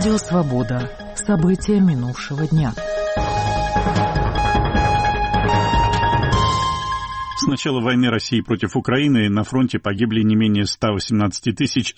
Радио «Свобода». События минувшего дня. С начала войны России против Украины на фронте погибли не менее 118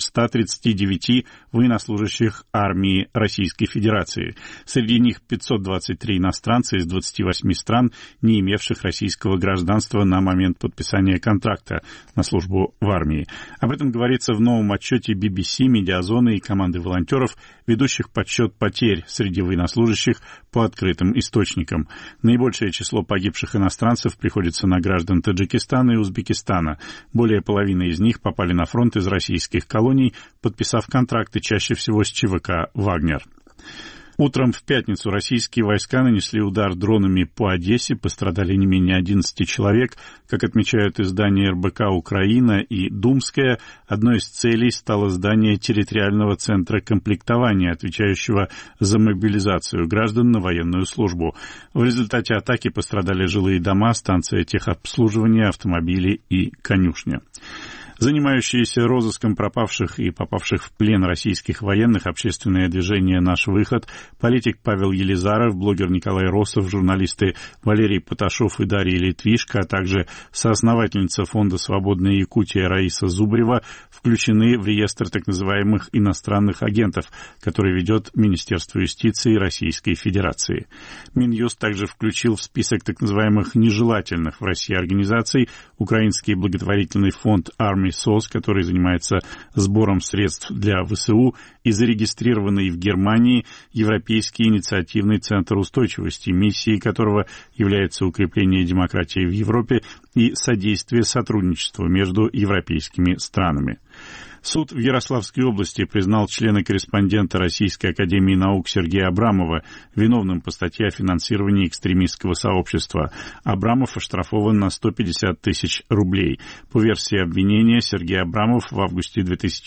139 военнослужащих армии Российской Федерации. Среди них 523 иностранца из 28 стран, не имевших российского гражданства на момент подписания контракта на службу в армии. Об этом говорится в новом отчете BBC, Медиазоны и команды волонтеров, ведущих подсчет потерь среди военнослужащих по открытым источникам. Наибольшее число погибших иностранцев приходится на граждан Таджикистана и Узбекистана. Более половины из них попали на фронт из российских колоний, подписав контракты чаще всего с ЧВК «Вагнер». Утром в пятницу российские войска нанесли удар дронами по Одессе, пострадали не менее 11 человек. Как отмечают издания РБК «Украина» и «Думская», одной из целей стало здание территориального центра комплектования, отвечающего за мобилизацию граждан на военную службу. В результате атаки пострадали жилые дома, станция техобслуживания, автомобили и конюшня. Занимающиеся розыском пропавших и попавших в плен российских военных общественное движение «Наш выход», политик Павел Елизаров, блогер Николай Россов, журналисты Валерий Поташов и Дарья Литвишко, а также соосновательница фонда «Свободная Якутия» Раиса Зубарева включены в реестр так называемых иностранных агентов, который ведет Министерство юстиции Российской Федерации. Минюст также включил в список так называемых нежелательных в России организаций украинский благотворительный фонд «Армия СОС», который занимается сбором средств для ВСУ, и зарегистрированный в Германии Европейский инициативный центр устойчивости, миссией которого является укрепление демократии в Европе и содействие сотрудничеству между европейскими странами. Суд в Ярославской области признал члена-корреспондента Российской академии наук Сергея Абрамова виновным по статье о финансировании экстремистского сообщества. Абрамов оштрафован на 150 тысяч рублей. По версии обвинения, Сергей Абрамов в августе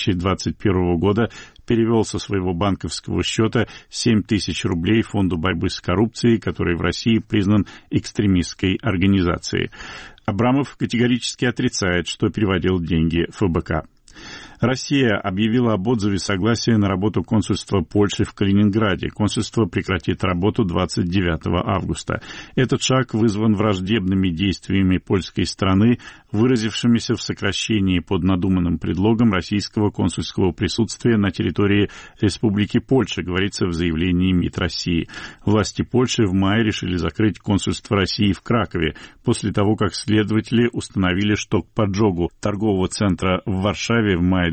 2021 года перевел со своего банковского счета 7 тысяч рублей Фонду борьбы с коррупцией, который в России признан экстремистской организацией. Абрамов категорически отрицает, что переводил деньги ФБК. Россия объявила об отзыве согласия на работу консульства Польши в Калининграде. Консульство прекратит работу 29 августа. Этот шаг вызван враждебными действиями польской страны, выразившимися в сокращении под надуманным предлогом российского консульского присутствия на территории Республики Польша, говорится в заявлении МИД России. Власти Польши в мае решили закрыть консульство России в Кракове, после того, как следователи установили, что к поджогу торгового центра в Варшаве в мае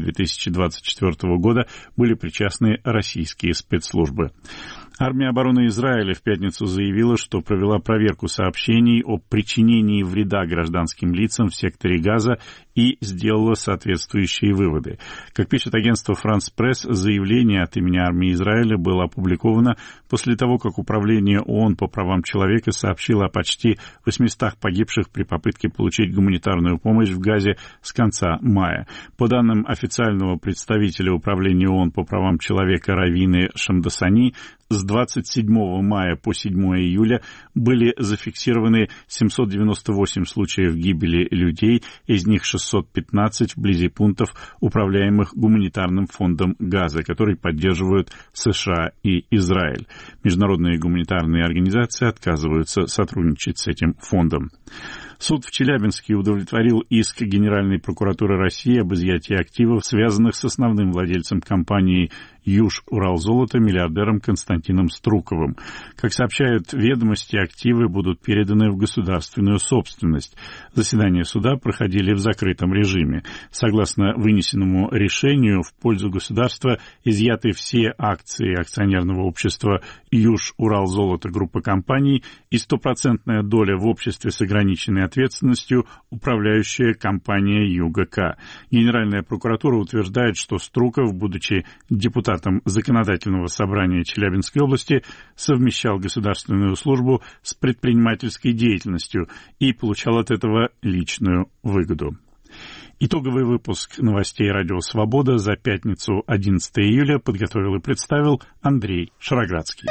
2024 года были причастны российские спецслужбы. Армия обороны Израиля в пятницу заявила, что провела проверку сообщений о причинении вреда гражданским лицам в секторе Газа и сделала соответствующие выводы. Как пишет агентство «Франс Пресс», заявление от имени армии Израиля было опубликовано после того, как Управление ООН по правам человека сообщило о почти 800 погибших при попытке получить гуманитарную помощь в Газе с конца мая. По данным официального представителя Управления ООН по правам человека Равины Шамдасани, с 27 мая по 7 июля были зафиксированы 798 случаев гибели людей, из них 615 вблизи пунктов, управляемых гуманитарным фондом Газа, который поддерживают США и Израиль. Международные гуманитарные организации отказываются сотрудничать с этим фондом. Суд в Челябинске удовлетворил иск Генеральной прокуратуры России об изъятии активов, связанных с основным владельцем компании «Юж-Уралзолото» миллиардером Константином Струковым. Как сообщают ведомости, активы будут переданы в государственную собственность. Заседания суда проходили в закрытом режиме. Согласно вынесенному решению, в пользу государства изъяты все акции акционерного общества «Юж-Уралзолото» группы компаний и 100% доля в обществе с ограниченной ответственностью, управляющая компания ЮГК. Генеральная прокуратура утверждает, что Струков, будучи депутатом Законодательного собрания Челябинской области, совмещал государственную службу с предпринимательской деятельностью и получал от этого личную выгоду. Итоговый выпуск новостей «Радио Свобода» за пятницу 11 июля подготовил и представил Андрей Шароградский.